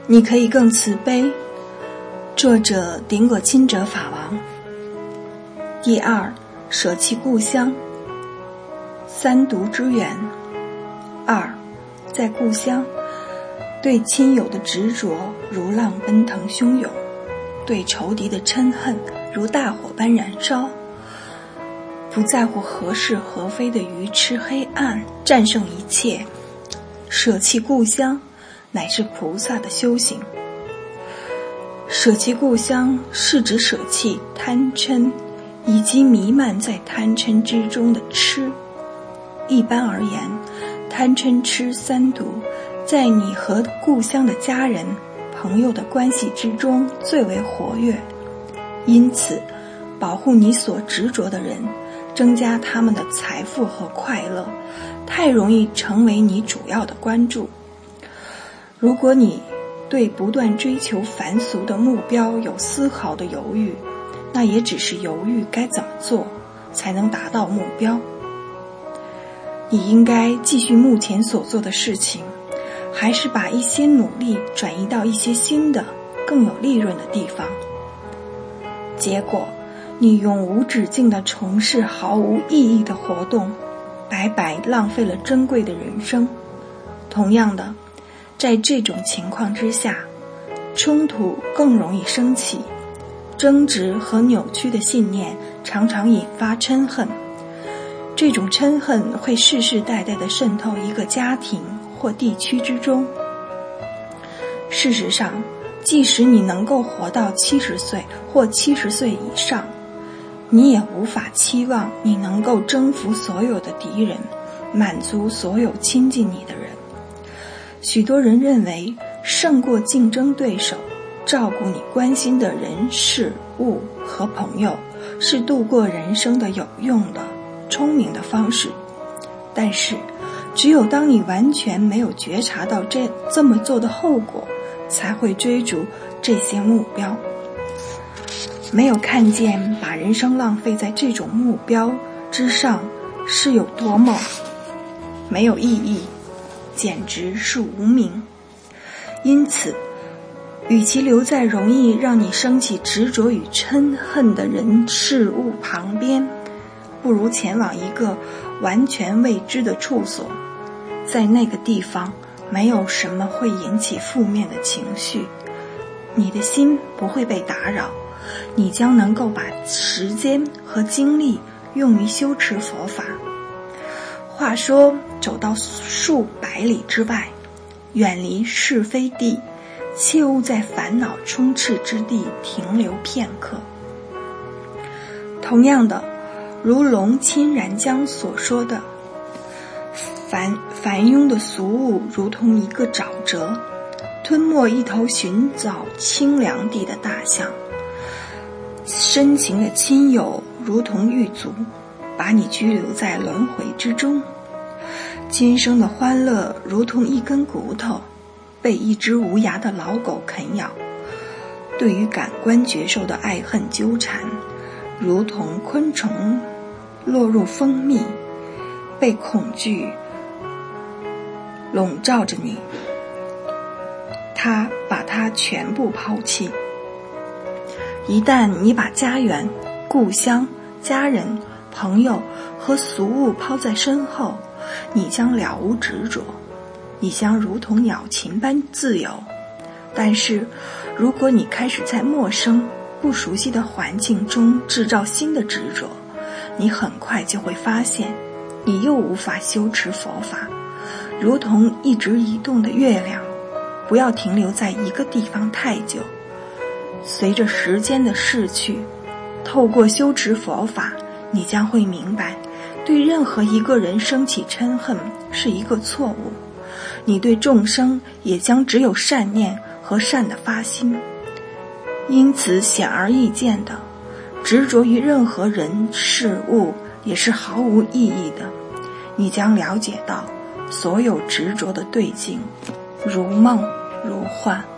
你可以更慈悲。作者顶果钦哲法王。第二，舍弃故乡。三毒之源。二，在故乡，对亲友的执着如浪奔腾汹涌，对仇敌的嗔恨如大火般燃烧，不在乎何是何非的愚痴黑暗，战胜一切。舍弃故乡乃是菩萨的修行。舍弃故乡是指舍弃贪嗔以及弥漫在贪嗔之中的痴。一般而言，贪嗔痴三毒在你和故乡的家人朋友的关系之中最为活跃，因此保护你所执着的人，增加他们的财富和快乐，太容易成为你主要的关注。如果你对不断追求凡俗的目标有丝毫的犹豫，那也只是犹豫该怎么做才能达到目标。你应该继续目前所做的事情，还是把一些努力转移到一些新的更有利润的地方。结果你永无止境地从事毫无意义的活动，白白浪费了珍贵的人生。同样的，在这种情况之下，冲突更容易升起，争执和扭曲的信念常常引发嗔恨。这种嗔恨会世世代代地渗透一个家庭或地区之中。事实上，即使你能够活到70岁或70岁以上，你也无法期望你能够征服所有的敌人，满足所有亲近你的人。许多人认为胜过竞争对手，照顾你关心的人事物和朋友是度过人生的有用的聪明的方式。但是只有当你完全没有觉察到这么做的后果，才会追逐这些目标。没有看见把人生浪费在这种目标之上是有多么没有意义，简直是无名。因此，与其留在容易让你升起执着与嗔恨的人事物旁边，不如前往一个完全未知的处所。在那个地方，没有什么会引起负面的情绪，你的心不会被打扰，你将能够把时间和精力用于修持佛法。话说，走到数百里之外，远离是非地，切勿在烦恼充斥之地停留片刻。同样的，如龙钦然江所说的，繁庸的俗物如同一个沼泽，吞没一头寻找清凉地的大象。深情的亲友如同狱卒，把你拘留在轮回之中。今生的欢乐如同一根骨头，被一只无牙的老狗啃咬。对于感官觉受的爱恨纠缠，如同昆虫落入蜂蜜，被恐惧笼罩着你，把它全部抛弃。一旦你把家园、故乡、家人、朋友和俗物抛在身后，你将了无执着，你将如同鸟禽般自由。但是如果你开始在陌生不熟悉的环境中制造新的执着，你很快就会发现你又无法修持佛法，如同一直移动的月亮。不要停留在一个地方太久，随着时间的逝去，透过修持佛法，你将会明白，对任何一个人升起嗔恨是一个错误，你对众生也将只有善念和善的发心。因此显而易见的，执着于任何人事物也是毫无意义的。你将了解到所有执着的对境如梦如幻。